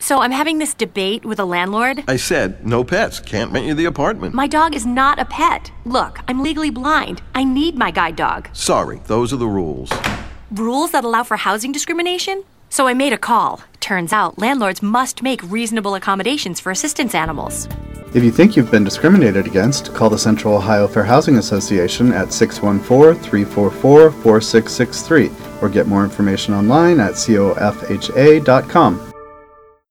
So I'm having this debate with a landlord. I said, no pets. Can't rent you the apartment. My dog is not a pet. Look, I'm legally blind. I need my guide dog. Sorry, those are the rules. Rules that allow for housing discrimination? So I made a call. Turns out landlords must make reasonable accommodations for assistance animals. If you think you've been discriminated against, call the Central Ohio Fair Housing Association at 614-344-4663 or get more information online at cofha.com.